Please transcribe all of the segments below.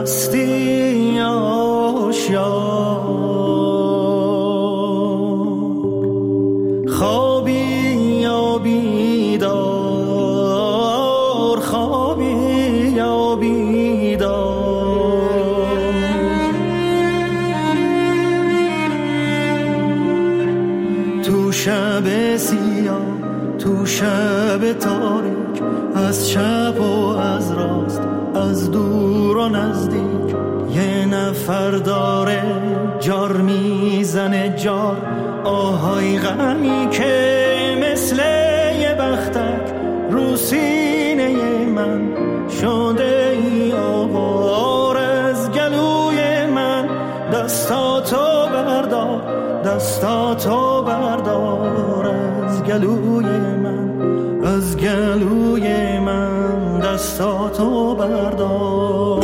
هستی آشیار، خوابی یا بیدار، خوابی یا بیدار. تو شب سیاه، تو شب تاریک، از چپ و از راست، از دور و نزدیک، یه نفر داره جار میزنه جار. آهای غمی که مثل یه بختک رو سینه من شده ای آوار. از گلوی من دستاتو بردار، دستاتو بردار. از گلوی من، از گلوی من دستاتو بردار.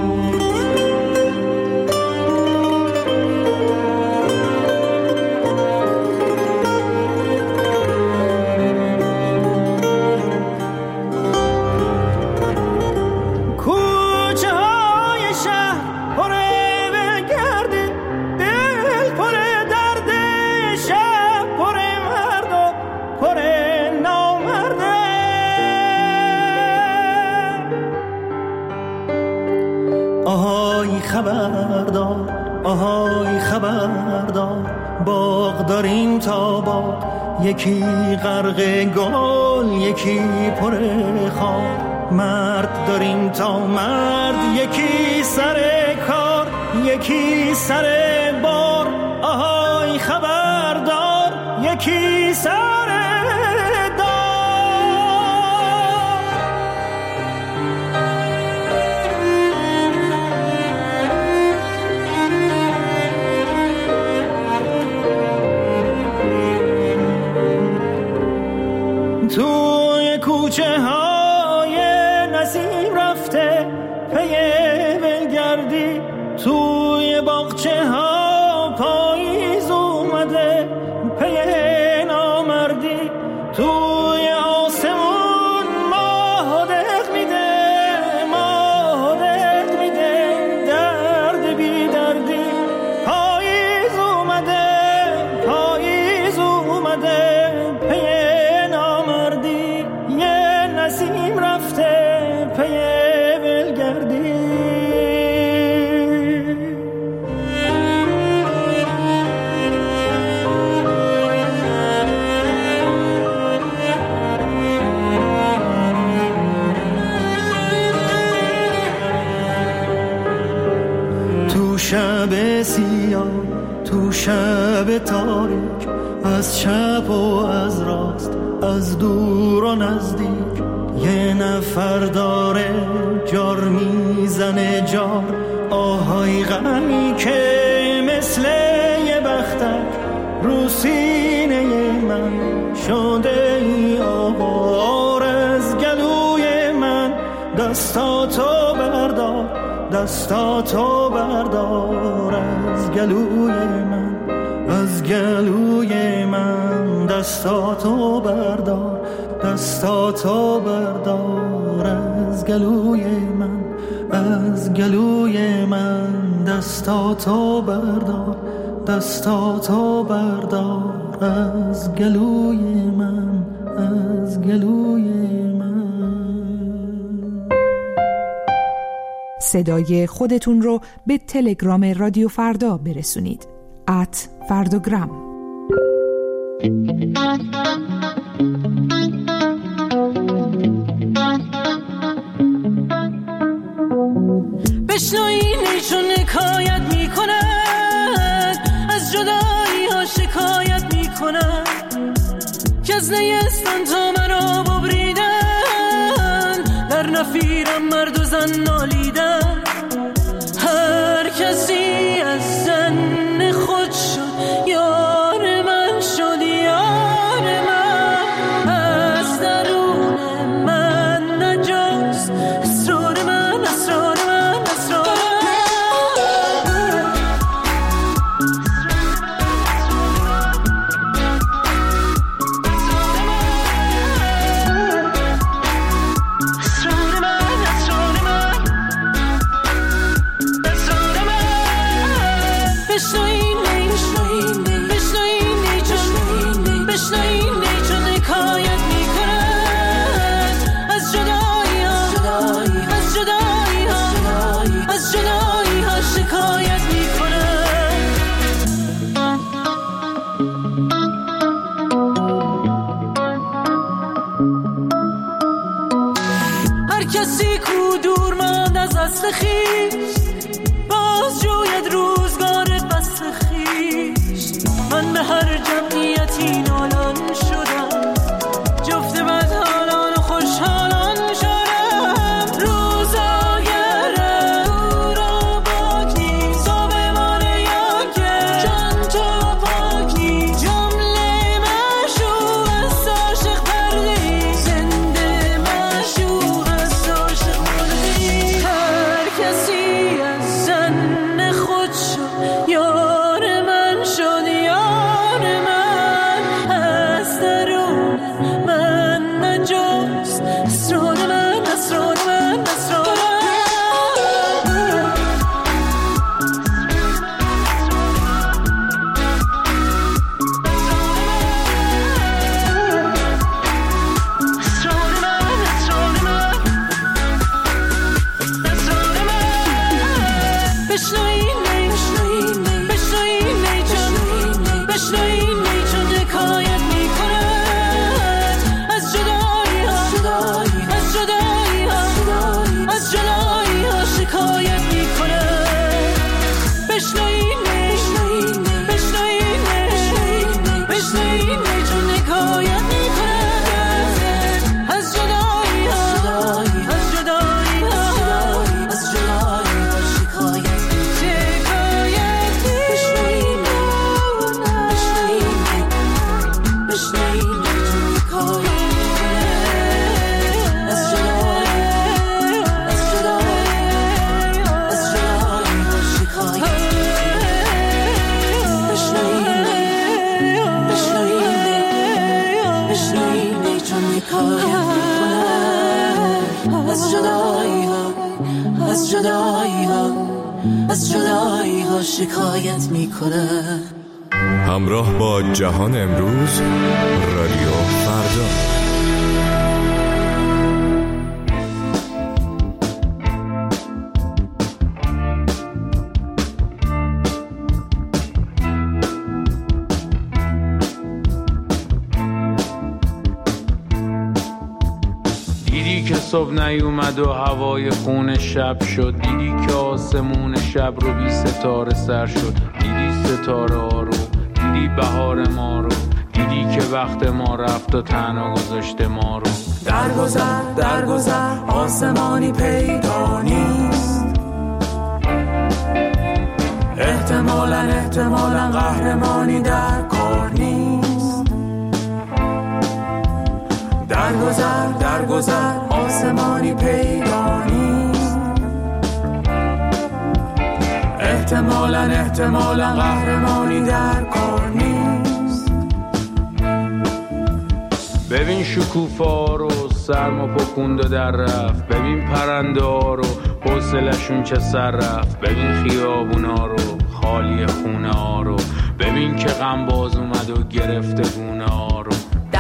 خبردار، آهای خبردار، باغ داریم تا باغ، یکی غرق گل یکی پر خار. مرد داریم تا مرد، یکی سر کار یکی سر بار. آهای خبردار، یکی سر توی کوچه های نسیم رفته پی ولگردی، توی باغچه ها پاییز اومده پی نامردی. توی آسمون ماه دق میده، ماه دق میده درد بی دردی. پاییز اومده، پاییز اومده پی نسیم رفته پی ولگردی. تو شب سیاه، تو شب تاریک، از چپ و از راست، از دور و نزدیک، یه نفر داره جار میزنه جار. آهای غمی که مثل یه بختک رو سینه من شده ای آوار. از گلوی من دستاتو بردار، دستاتو بردار. از گلوی من، از گلوی من دستاتو بردار، دستاتو بردار. از گلوی من، از گلوی من دستاتو بردار، دستاتو بردار. از گلوی من، از گلوی من. صدای خودتون رو به تلگرام رادیو فردا برسونید. @فردوگرام. بشنوینشون حکایت میکنن، از جدایی ها شکایت میکنن، که از نیستان تا مرا ببریدن، در نفیرم مرد و زن نالیدن. هر کسی از زن خود شد یار من، شد یار من. از درون من نجاست اسرار من، اسرار من، اسرار من. بشنو این نی، بشنو این نی چون، بشنو این نی چون حکایت میکنن از جدایی ها، از جدایی ها، از جدایی ها شکایت میکنن. هر کسی کو دور ماند از اصل خویش باز جوید روزگار بس خویش. من به هر جمعیتی نالان شدم، جفت بدحالان و خوشحالان شدم. روزاگرم را پاک نیست، صابمان یاکه جان تو پاک نیست. جمله معشوق است عاشق پرده‌ای، زنده معشوق است عاشق مرده‌ای. هر کسی از زن خود شد یار من شد، یار من از درون من نجاست. اسرار من، اسرار من، اسرار من. بشنو این نی، بشنو این نی چون، بشنو این نی چون حکایت میکنن از جدایی ها، از جدایی ها، از جدایی ها شکایت میکنن. بشنو این نی، بشنو این نی، بشنو این نی چون حکایت میکنن از جدایی ها، از جدایی ها، از جدایی ها شکایت. از جدایی ها، از جدایی ها شکایت میکنه. همراه با جهان امروز، رادیو فردا. دیدی که صبح نیومد و هوای خون شب شد، دیدی که آسمون شب رو بی ستاره سر شد، دیدی ستاره ها رو، دیدی بهار ما رو، دیدی که وقت ما رفت و تنها گذاشته ما رو. درگذر درگذر آسمانی پیدا نیست، احتمالاً قهرمانی در کار نیست. درگذر آسمانی پیدا نیست، احتمالاً قهرمانی در کار نیست. ببین شکوفا رو سرما پکوند و در رفت، ببین پرنده ها رو حوصله‌شون چه سر رفت، ببین خیابونا رو خالی خونه ها رو، ببین که غم باز اومد و گرفته گونه ها رو.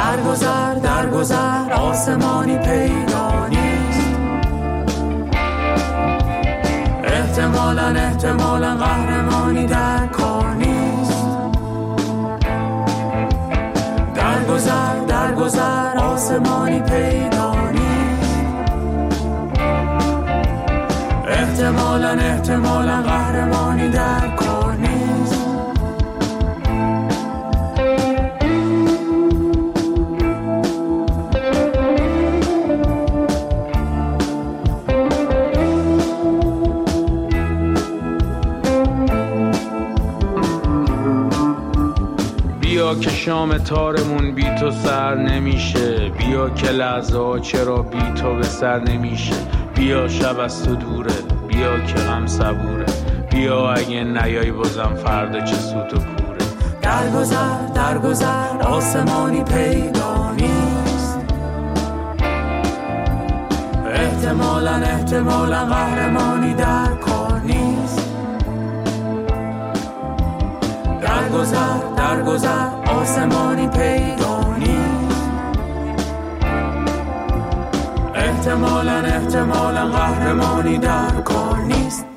درگذر آسمانی پیدا نیست، احتمالاً قهرمانی در کار نیست. درگذر آسمانی پیدا نیست، احتمالاً قهرمانی در کار نیست. بیا که شام تارمون بی تو سر نمیشه، بیا که لحظه ها چرا بی تو به سر نمیشه. بیا شب از تو دوره، بیا که غم صبوره، بیا اگه نیای بازم فردا چه سوت و کوره. درگذر آسمانی پیدا نیست، احتمالاً قهرمانی در کار نیست. در گذر آسمانی پیدا نیست. احتمالاً قهرمانی در کار نیست.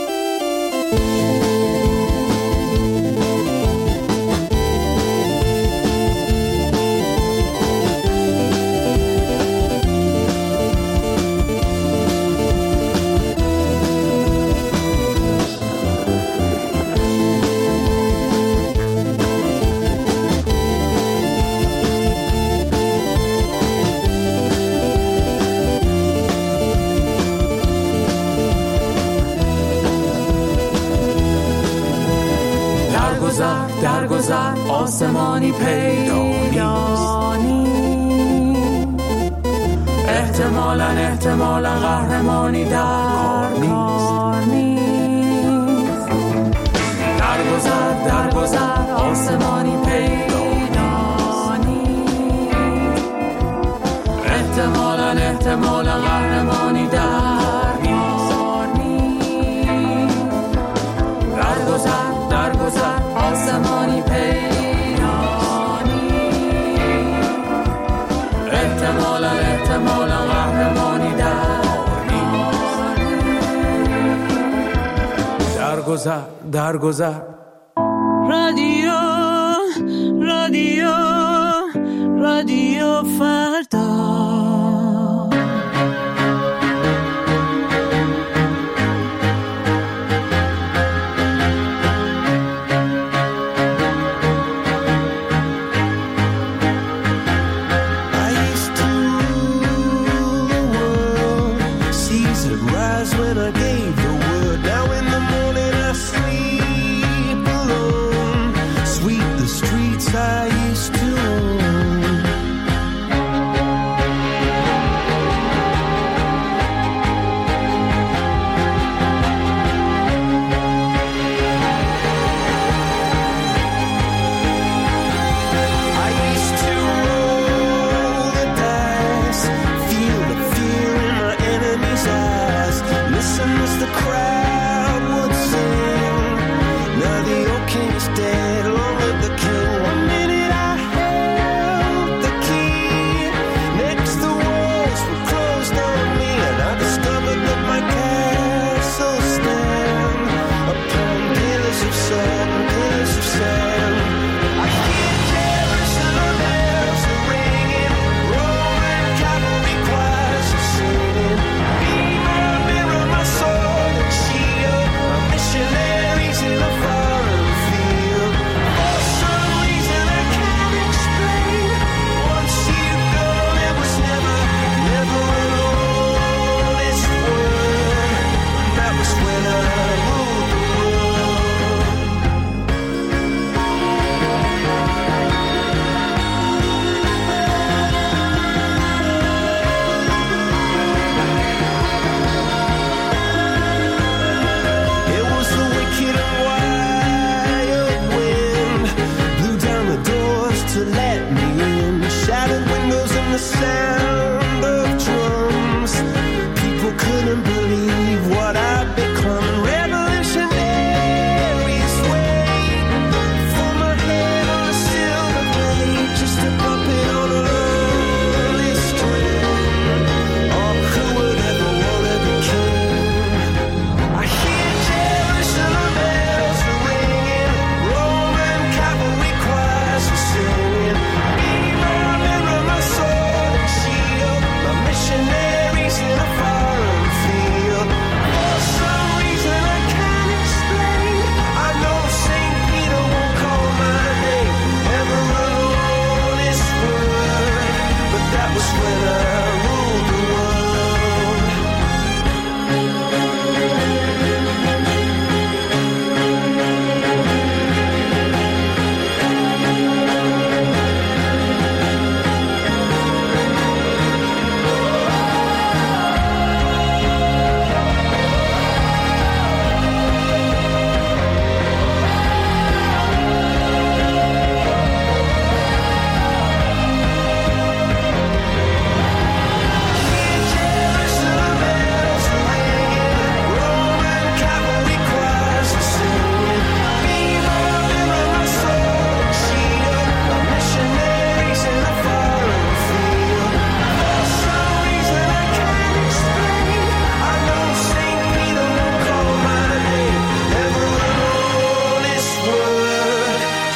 در گذر آسمانی پیدا نیست. احتمالاً قهرمانی در کار نیست. در گذر آسمانی پیدا نیست. احتمالاً قهرمانی در کار نیست. در گذر آسمانی پیدا نیست. احتمالاً قهرمانی در گذر رادیو فردا.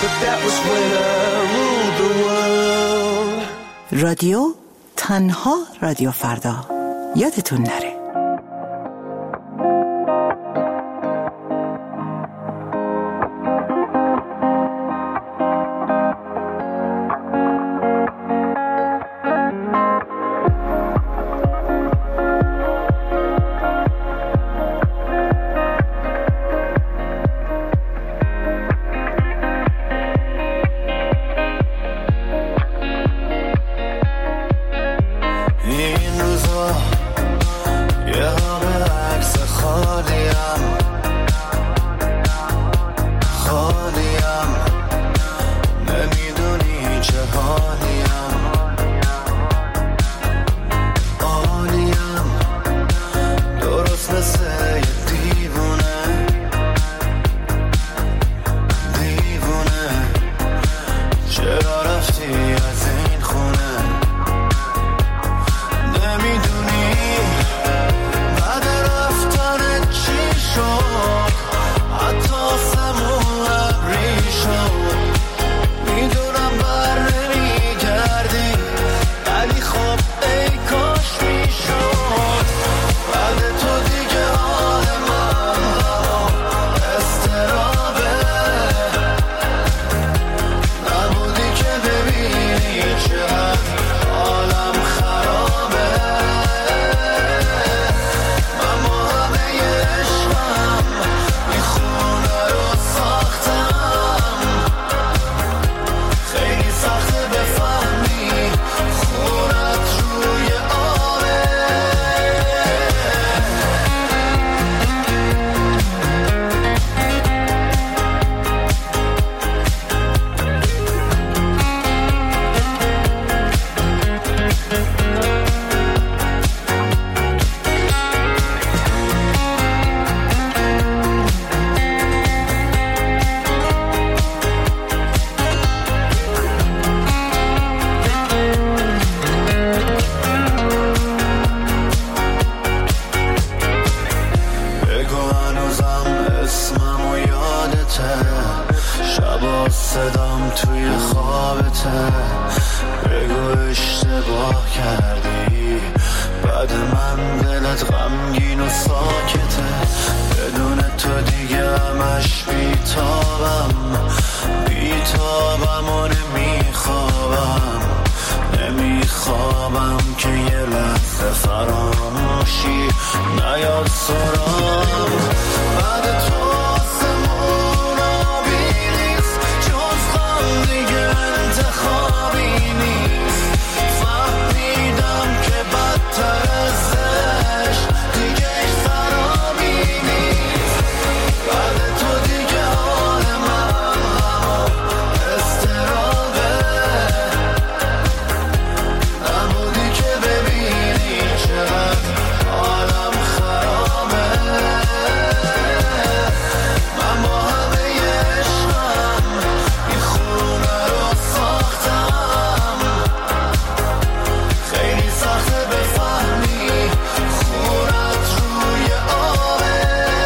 but that was when I ruled the world. رادیو تنها رادیو فردا، یادتون نره. صدام توی خوابته، بگو اشتباه کردی، بعد من دلت غمگین و ساکته، بدون تو دیگه همش بیتابم و نمیخوابم که یه لحظه فراموشی نیاد سرام. بعد تو آسمون آبی نیست، جز غم دیگه انتخابی نیست، فهمیدم که بدتر ازش دیگه خرابی نیست. بعد تو دیگه حال من استرابه، نبودی که ببینی چقدر حالم خرابه. من با همه عشقم این خونه رو ساختم، خیلی سخته بفهمی خونت روی آبه.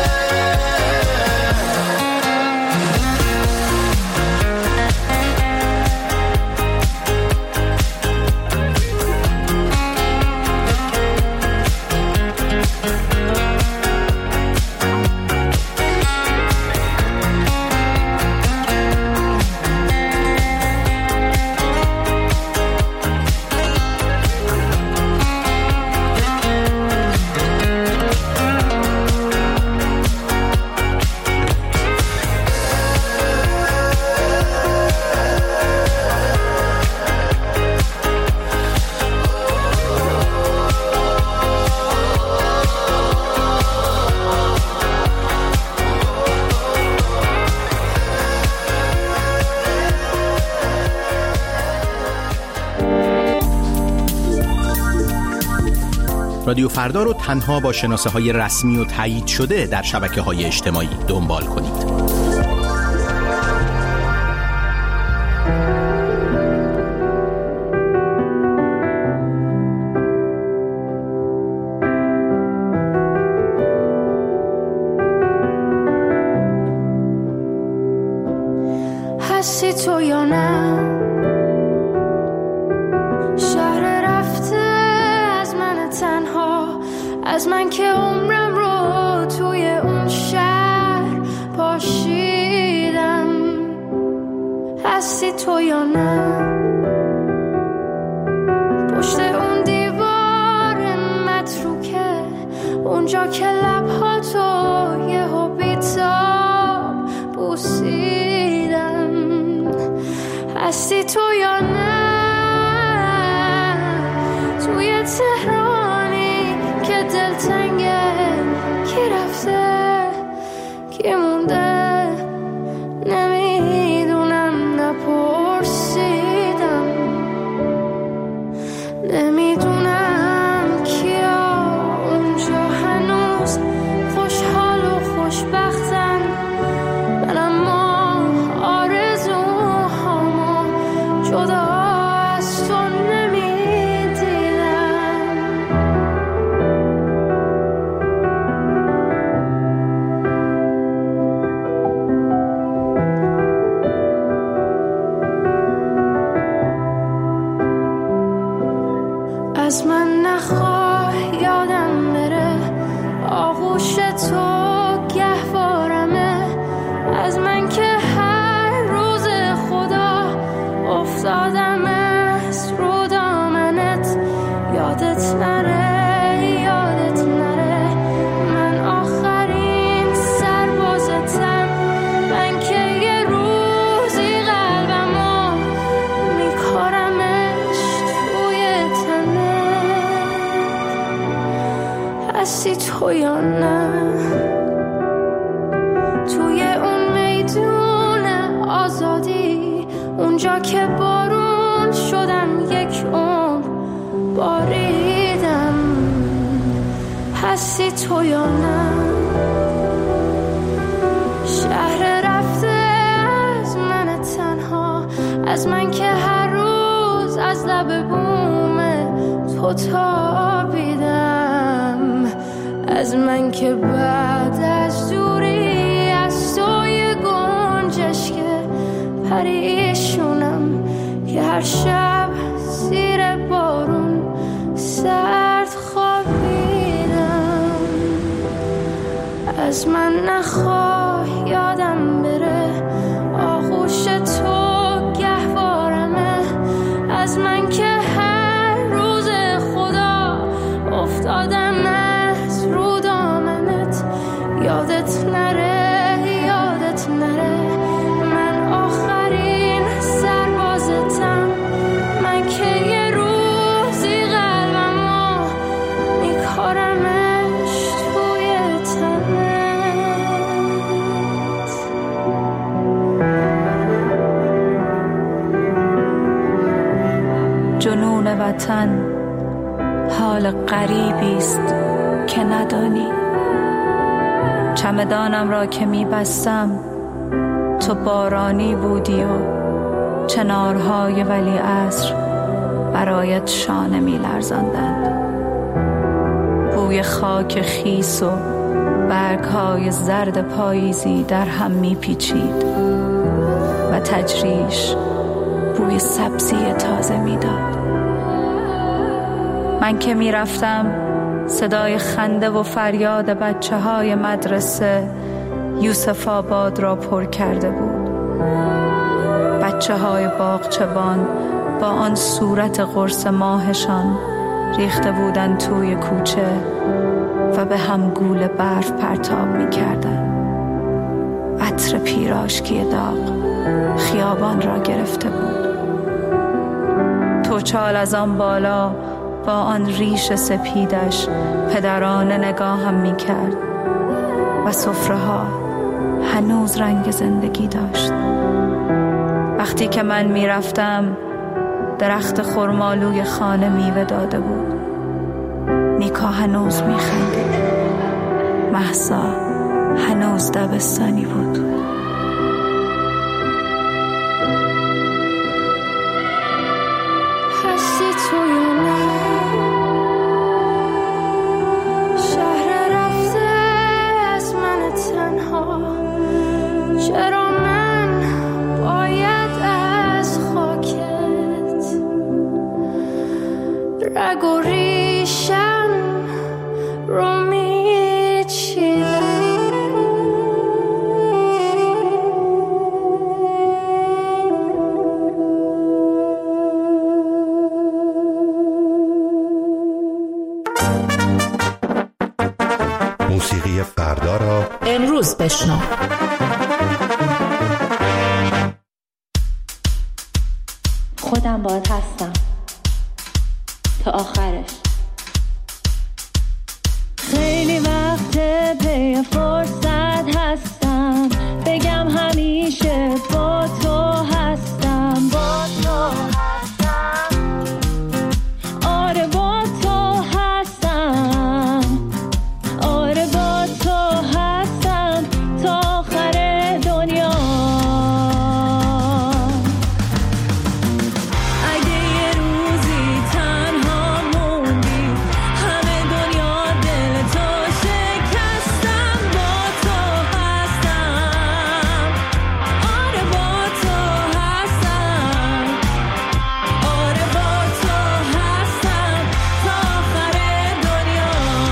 رادیو فردا رو تنها با شناسه‌های رسمی و تایید شده در شبکه‌های اجتماعی دنبال کنید. هستی تو یا نه؟ شهر رفته از من تنها، از من که عمرم رو توی اون شهر پاشیدم. هستی تو یا نه؟ پشت اون دیوار متروکه، اونجا که لبهاتو یهو بی‌تاب بوسیدم. هستی تو یا نه؟ توی تهرانی که دلتنگه، کی رفته کی مونده نمیدونم، نپرسیدم. نمیدونم کیا اونجا هنوز خوشحال و خوشبختن، من اما آرزوهامو جدا از تو نمیدیدم. از من نخواه یادم بره، آغوش تو گهوارمه. از من که هر روز خدا افتادم از رو دامنت. یادت نره یادت نره، من آخرین سربازتم. من که یه روزی قلبمو میکارمش توی تنت. هستی تو یا نه؟ توی اون میدون آزادی، اونجا که بارون شدم یک عمر باریدم. هستی تو یا نه؟ شهر رفته از من تنها، از من که هر روز از لب بوم تو تابیدم. از من که بعد از دوری از توی گنجش که پریشونم، که هر شب زیر بارون سرد خوابیدم. از من نخواه یادم بره، آغوش تو گهوارمه. از من که هر روز خدا افتادم از رو دامنت. یادت نره یادت نره، من آخرین سربازتم. من که یه روزی قلبمو میکارمش توی تنت. جنون وطن حال غریبیست که ندانی. چمدانم را که میبستم تو بارانی بودی و چنارهای ولیعصر برایت شانه میلرزاندند. بوی خاک خیس و برگهای زرد پاییزی در هم میپیچید و تجریش بوی سبزی تازه میداد. من که میرفتم صدای خنده و فریاد بچه های مدرسه یوسف آباد را پر کرده بود. بچه های باغچبان با آن صورت قرص ماهشان ریخته بودند توی کوچه و به هم گول برف پرتاب می کردن. عطر پیراشکی داغ خیابان را گرفته بود. توچال از آن بالا با آن ریش سپیدش پدرانه نگاهم می کرد و سفره ها هنوز رنگ زندگی داشت. وقتی که من می رفتم درخت خرمالوی خانه میوه داده بود. نیکا هنوز می خندید. مهسا هنوز دبستانی بود. هستی تو یا نه؟ شهر رفته از من تنها، چرا من باید رگ و ریشم رو میچینم. موسیقی فردا را امروز بشنو. خودم باهات هستم تا آخرش. خیلی وقت پی فرصت هستم بگم همیشه با تو هستم، با تو هستم، آره با تو هستم، آره با تو هستم تا آخر دنیا. اگه یه روزی تنها موندی همه دنیا دل تو شکستم، با تو هستم، آره با تو هستم، آره با تو هستم تا آخر دنیا.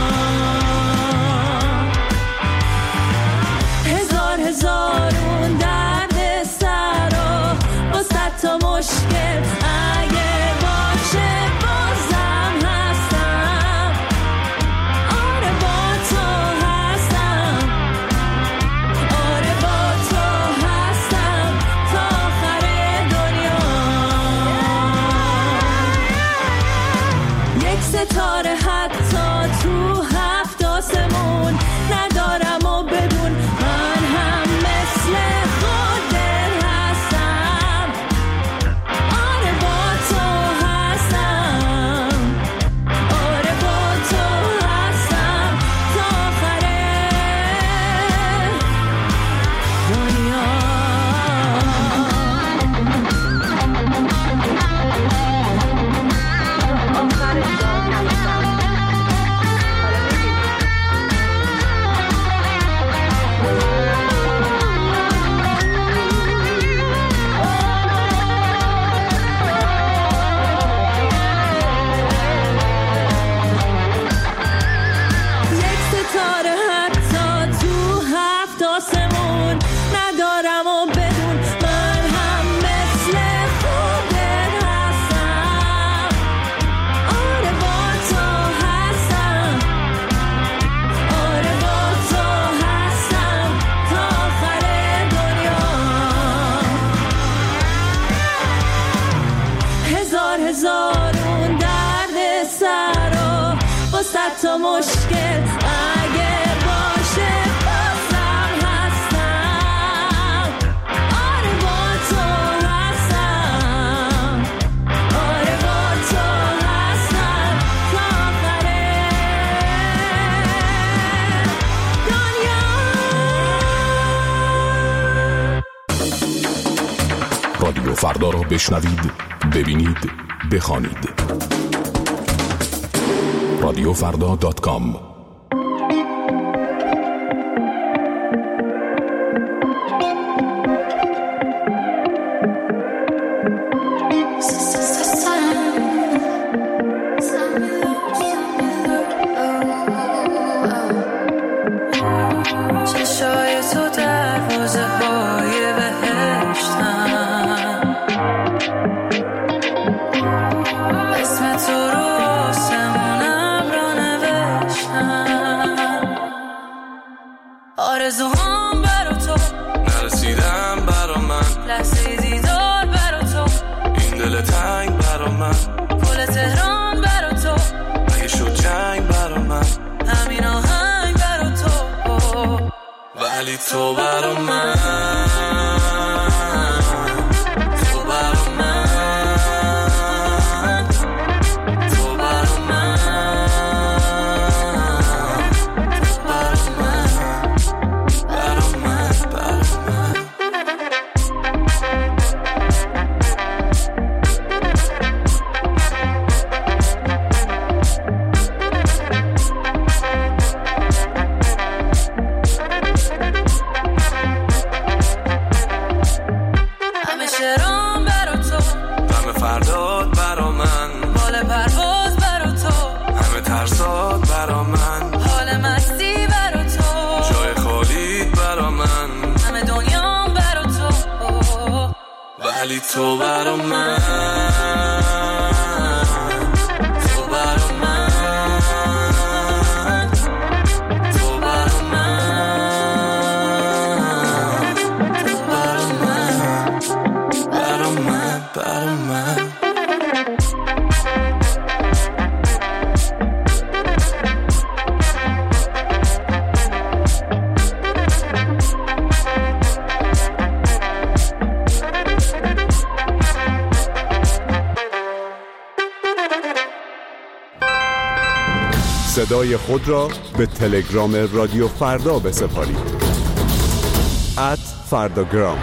هزارون درد سر و صد تا مشکل اگه باشه بازم هستم، آره با تو هستم، آره با تو هستم تا آخر دنیا. یک ستاره حتی تو هفت آسمون ندارم و بدون من هم مثل خودت هستم، آره با تو هستم، آره با تو هستم تا آخر دنیا. یک ستاره حتی تو هفت آسمون ندارم و بدون من هم مثل خودت هستم، آره با تو هستم، آره با تو هستم تا آخر دنیا. هزارون درد سر و صد تا مشکل اگه باشه بازم هستم، آره با تو هستم، آره با تو هستم تا آخر دنیا. رادیو فردا را بشنوید، ببینید، بخوانید. رادیوفردا.com. چشای تو دروازه های بهشتن، اسم تو رو آسمونم را نوشتن. آرزوهام برا تو نرسیدم برا من، لحظه دیدار برا تو این دل تنگ برا من، پل تهران برا تو اگه شد جنگ برا من، همین آهنگ برا تو، ولی تو برا من، تو برا من، تو برا من، تو برا من، برا من، برا من. ولی تو برا من، تو برا من، تو برا من، تو برا من، برا من، برا من. صدای خود را به تلگرام رادیو فردا بسپارید. @فرداگرام.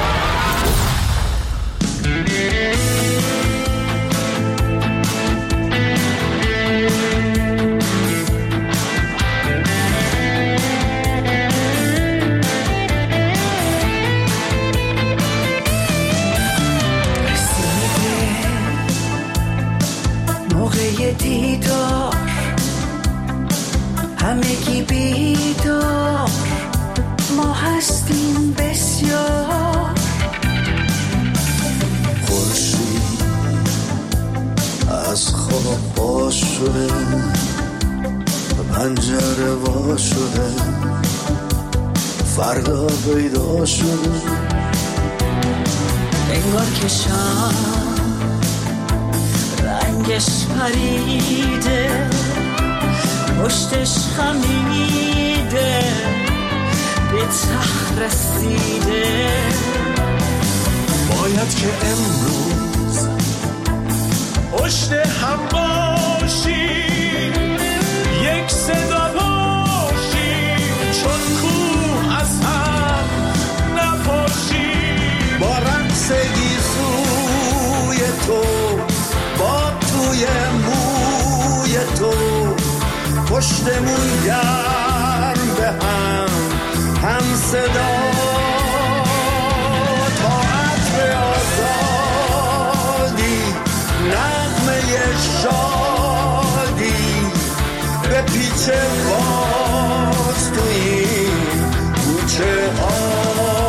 موقع دیدار همگی بیدار، ما هستیم بسیار. خورشید از خواب باز شده، پنجره وا شده، فردا پیدا شده. انگار که شام رنگش پریده، پشتش خمیده، به ته رسیده. باید که امروز پشت هم باشیم، یک صدا باشیم، چون کوه از هم نپاشیم. با رقص گیسوی تو، با توی موی تو، پشتمون گرم به هم صدا. تا عطر آزادی، نغمه شادی، به پیچ باز تو این کوچه ها.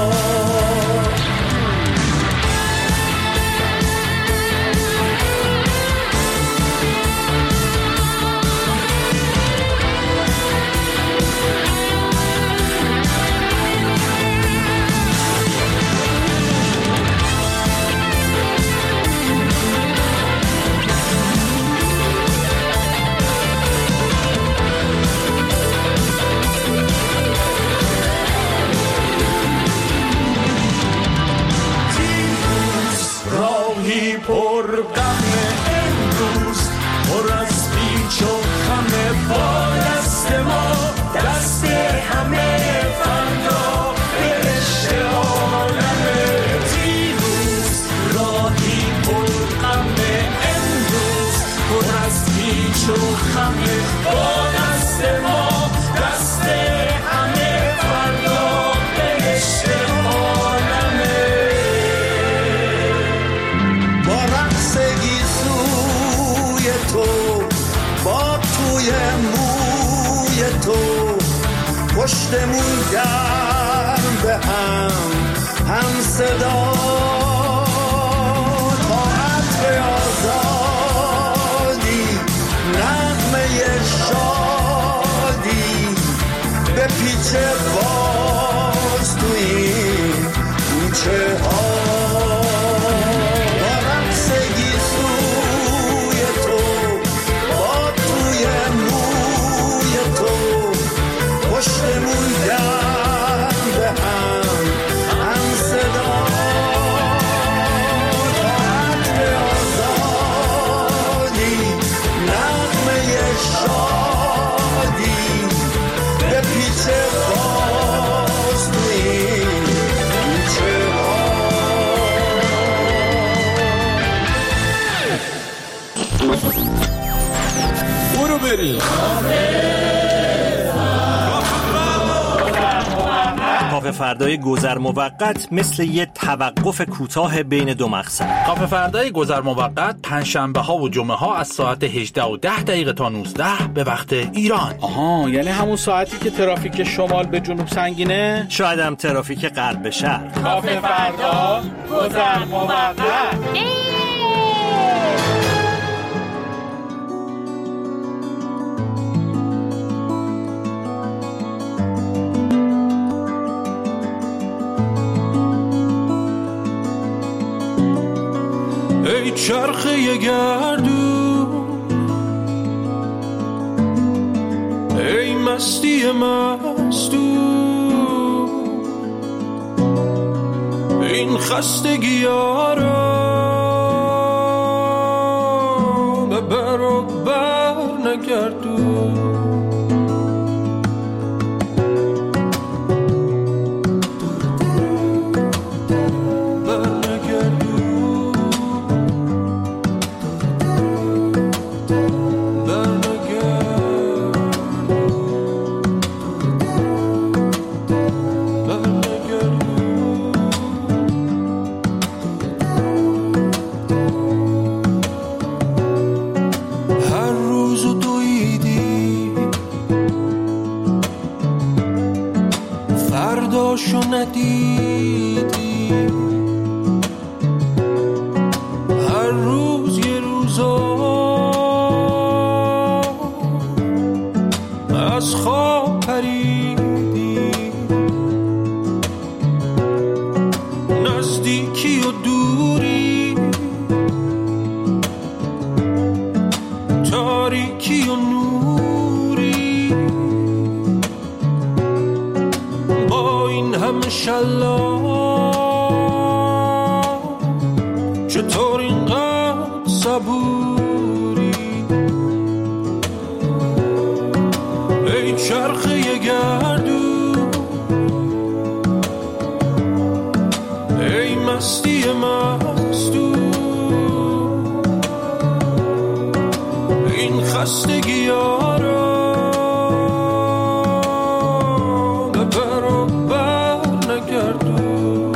پر غم امروز، پر از پیچ و خم، با دست ما دست همه، فردا به رشته عالمه. دیروز راهی پر غم امروز، پر از پیچ و خم، با دست ما دست همه، فردا به رشته عالمه. تو با توی موی تو، پشتمون گرم به هم صدا. تا عطر آزادی، نغمه شادی، به پیچ باز تو این کوچه ها. پشتمون گرم به هم صدا. تا عطر آزادی، نغمه شادی، به پیچ باز تو این کوچه ها. برو بریم کافه فردای گذر موقت مثل یه توقف کوتاه بین دو مقصد. کافه فردای گذر موقت پنجشنبه ها و جمعه ها از ساعت 18:10 تا 19 به وقت ایران. آها، یعنی همون ساعتی که ترافیک شمال به جنوب سنگینه؟ شاید هم ترافیک غرب به شرق. کافه فردا گذر موقت. ای چرخه گردون، ای مستی مستون، این خستگی ها را به بر و بر نگردون. فرداشو ندیدی، هر روز یه روزا از خواب پریدی، نزدیکی و دوری، تاریکی و نوری، با این همه شلاق چطور اینقدر صبوری؟ ای چرخه گردون، ای مستی مستون، این خستگی ها را به بر و بر نگردون.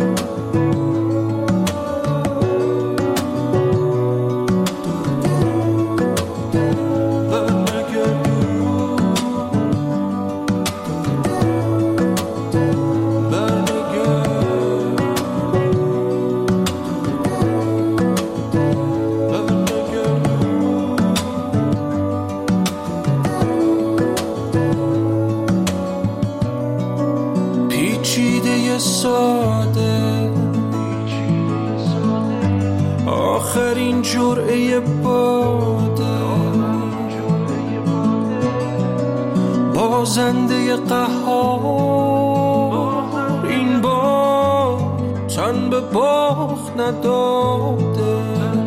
ساده آخرین جرعه باده، بازنده قهار این بار تن به باخت نداده،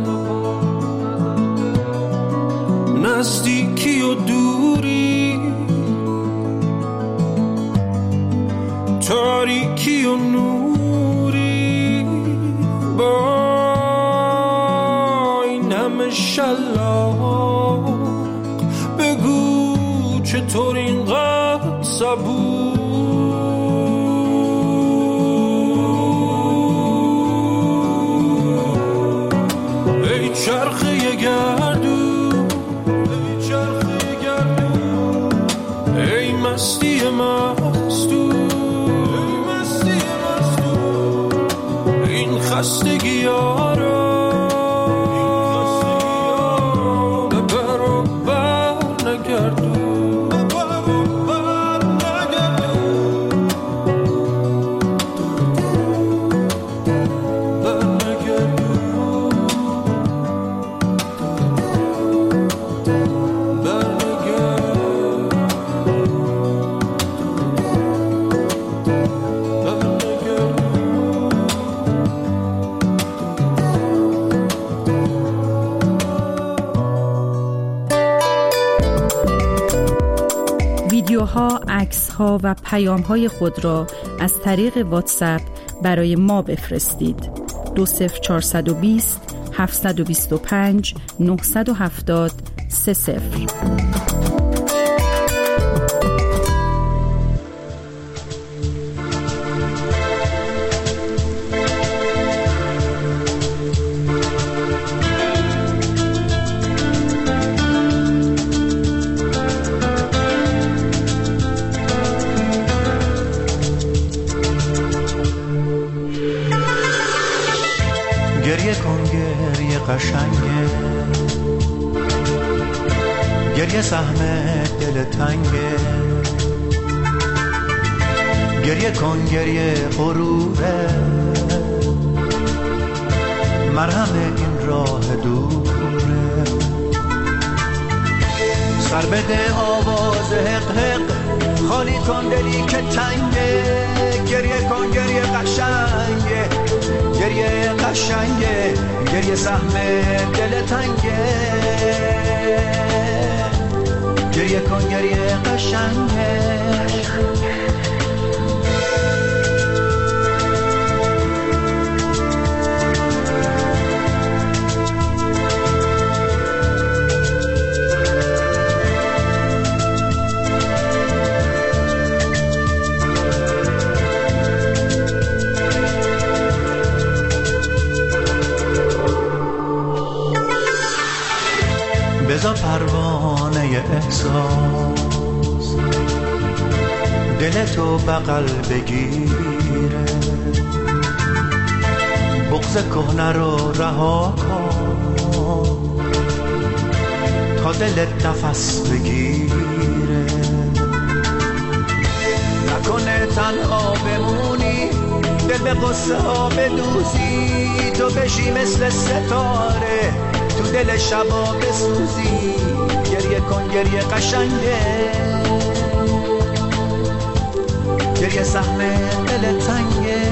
نزدیکی و دوری، تاریکی و نوری، با این همه شلاق بگو چطور اینقدر صبور؟ ای چرخه گردون، ای چرخه گردون، ای مستی مستون، خستگی ها را به بر و بر نگردون، به بر و بر نگردون، بر نگردون، بر نگردون. ویدیوها، عکس‌ها و پیام‌های خود را از طریق واتساپ برای ما بفرستید. 20420 725 970 30. گریه کن گریه قشنگه، گریه سهم دل تنگه، گریه کن گریه غروره، مرهم این راه دوره. سر بده آواز حق حق، خالی کن دلی که تنگه، گریه کن گریه قشنگه، گریه قشنگه، گریه سهم دل تنگه، گریه کن گریه قشنگه. بذار پروانه احساس دلتو بغل بگیره، بغض کهنه رو رها کن تا دلت نفس بگیره. نکنه تنها بمونی، دل به قصه ها بدوزی، تو بشی مثل ستاره تو دل شبا بسوزی. گریه کن گریه قشنگه، گریه سهم دل تنگه.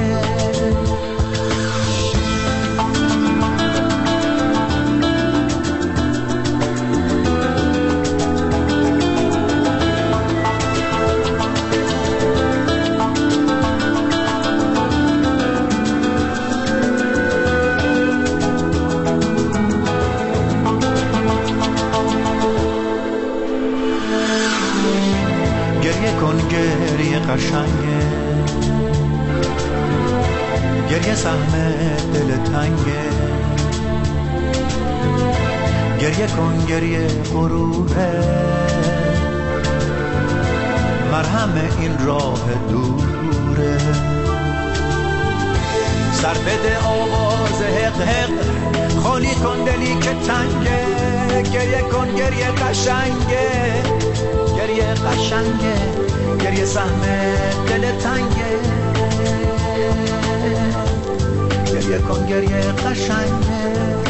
گریه قشنگه، گریه سهم دل تنگه، گریه کن گریه غروره، مرهم این راه دوره. سر بده آواز حق حق، خالی کن دلی که تنگه، گریه کن گریه قشنگه، گریه قشنگه، گریه سهم دل تنگه، گریه کن گریه قشنگه.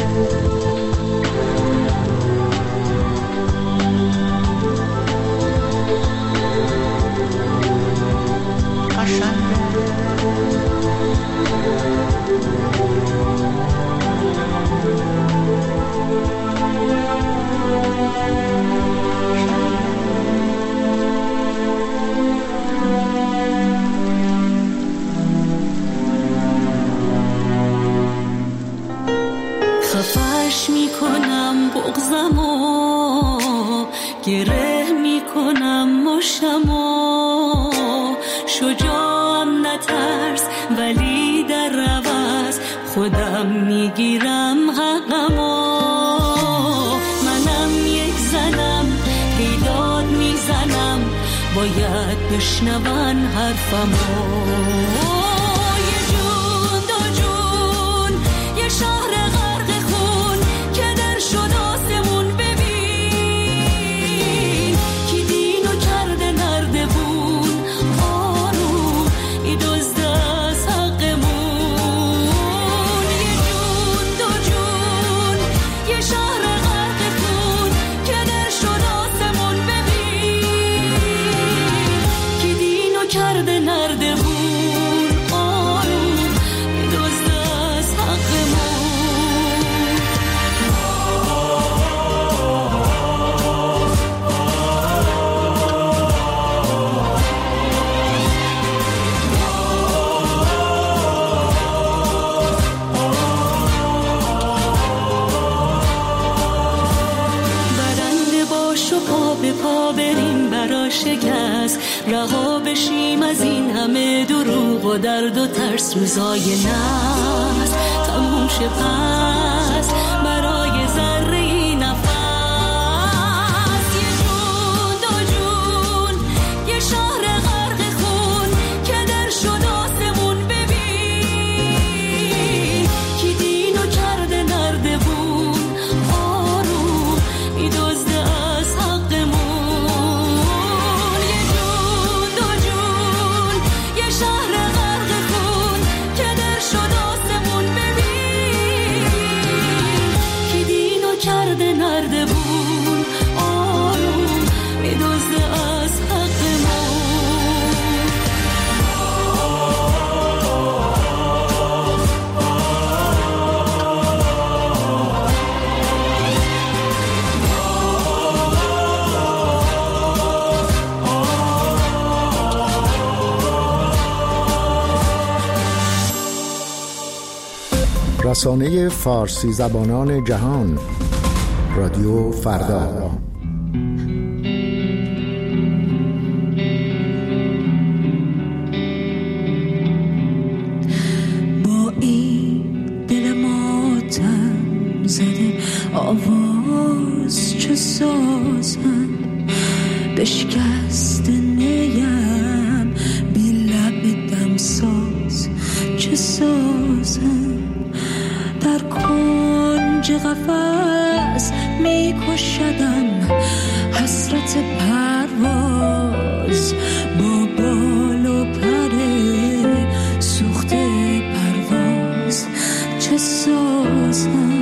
خفش میکنم بغضمو، گره میکنم مشتمو، شجاعم نترس ولی در عوض خودم میگیرم حقمو. منم یک زنم پیداد میزنم، باید بشنون حرفمو. یه جون دو جون، یه شهر غرق خون که در شد آسمون. ببین کی دینو کرده نردبون، آروم ای دزد از حقمون. یه جون دو جون، یه شهر غرق خون که در شد آسمون. ببین کی دینو کرده نردبون، آروم ای دزد از حقمون. برنده باش و پا به پا بریم برا شکست، رها بشیم از این همه دروغ و درد و ترس. روزای ناز تموم شه پس برای ذره نفس. یه جون دو جون، یه شهر غرق خون که در شد آسمون. ببین کی دینو رسانه فارسی زبانان جهان، رادیو فردا. با این دل ماتم زده آواز چه سازم، بشکست نیم بی لب دمساز چه سازم، در کنج قفس می کشدم حسرت پرواز، با بال و پر سوخته پرواز چه سازم.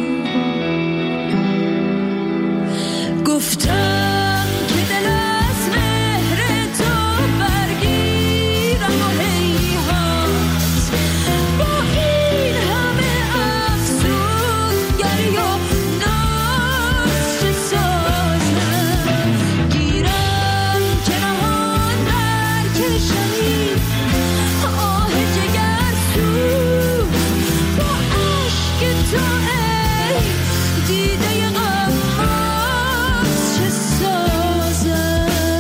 گفتم که دل از مهر تو برگیرم و هیهات، با این همه افسوسگری و ناز چه سازم، گیرم که نهان برکشمی آه جگرسوز، با عشق تو ای دیده غماز چه سازم.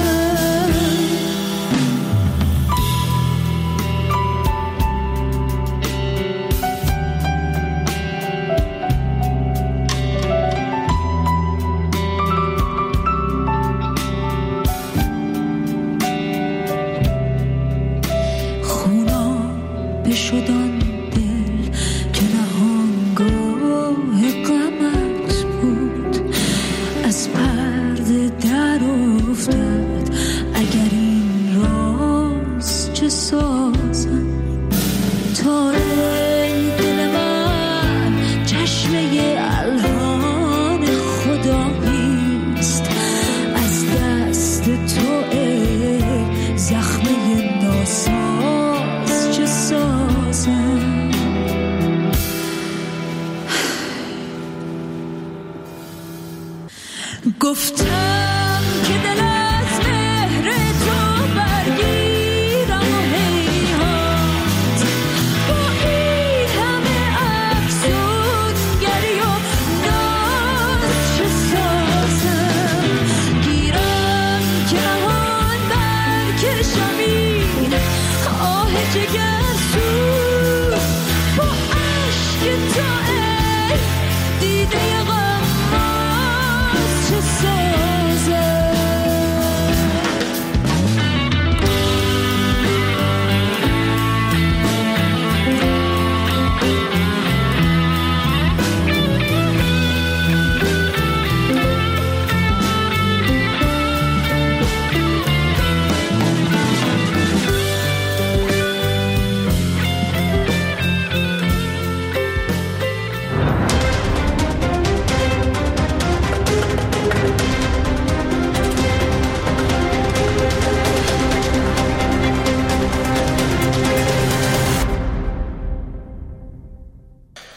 خونا بشدان دل که نهانگاه غمت بود، از پرده در افتاد اگر این راز چه سازم. تا ای دل من چشمه الهان خداییست، از دست تو ای زخمه ناساز چه سازم. گفتم که دل از مهر تو برگیرم و هیهات، با این همه افسوسگری و ناز چه سازم، گیرم که نهان برکشم این آه جگرسوز، با عشق تو